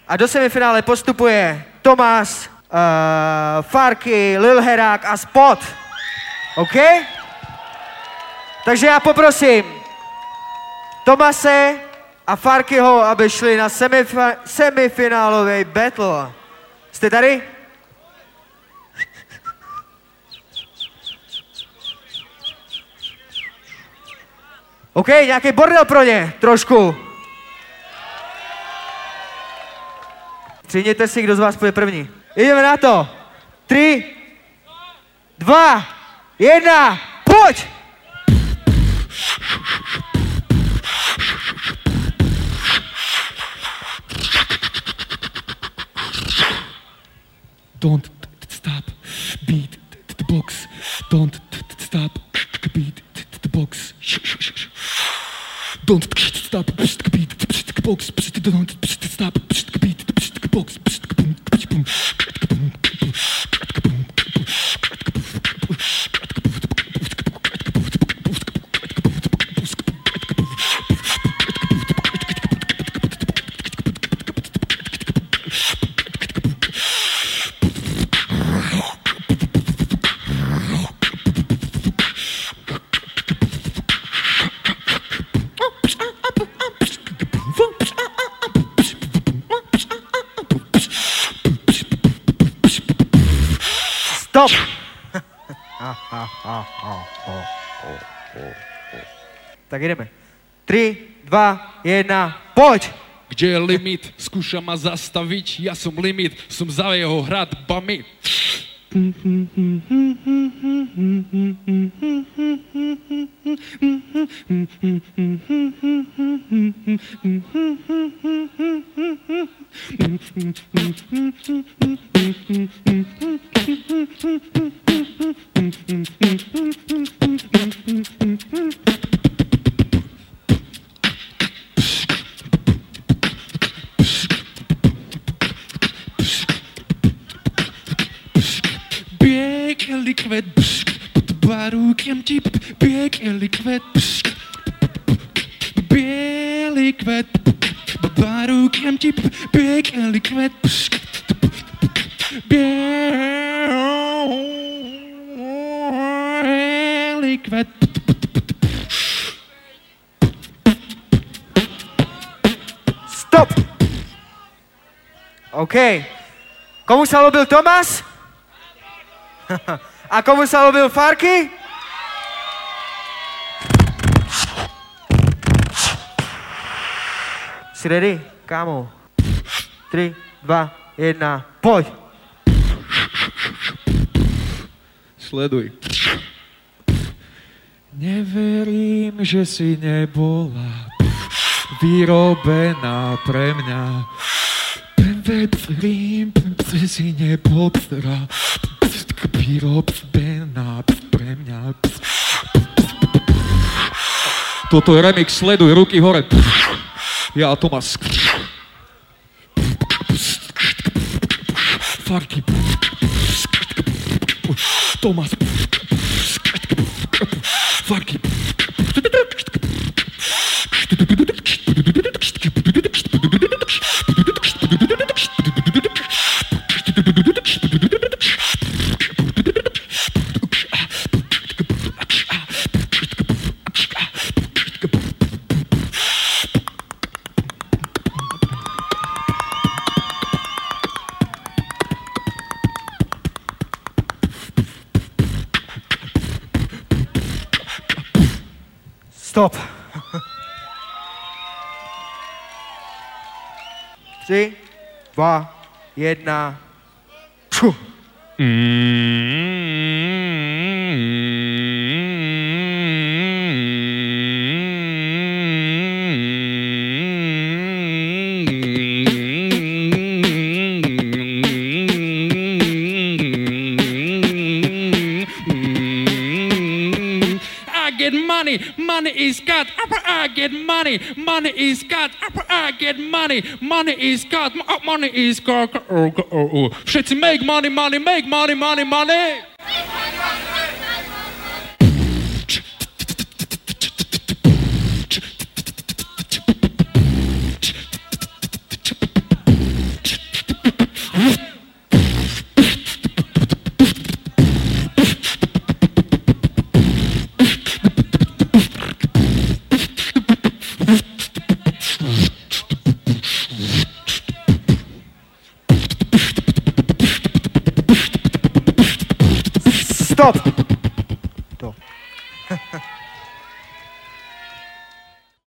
A do semifinále postupuje Tomas, Farky, Lil Herák a Spot. OK? Takže já poprosím Tomase a Farkyho, aby šli na semifinálový battle. Jste tady? OK, nějaký bordel pro ně, trošku. Střídněte si, kdo z vás půjde první. Jdeme na to. 3, 2, 1, pojď! Don't stop, beat the box. Don't stop, beat the box. Don't stop, beat the box. Don't stop, beat the box. Stop! Tak ideme. 3, 2, 1, pojď! Kde je limit? Skúša ma zastaviť, ja som limit, som za jeho hradbami. Biegeli kvet, pod barukiem ti, biegeli kvet, bieli kvet, pod barukiem ti, biegeli kvet, bieli kvet. Stop! OK. Komu sa ľúbil Tomas? A komu sa ľúbil Farky? Si ready? Kámo. 3, 2, 1, poď! Sleduj. Neverím, že si nebola vyrobená pre mňa. Neverím, že si nebola vyrobená pre mňa. Toto je remix, sleduj, ruky hore. Ja a Tomas. Farky. Tomas. Farky. Stop. 3, 2, 1. Pšu. Money is God, I get money. Money is God, I get money. Money is God, money is God. Všetci make money, money, make money, money, money. stop.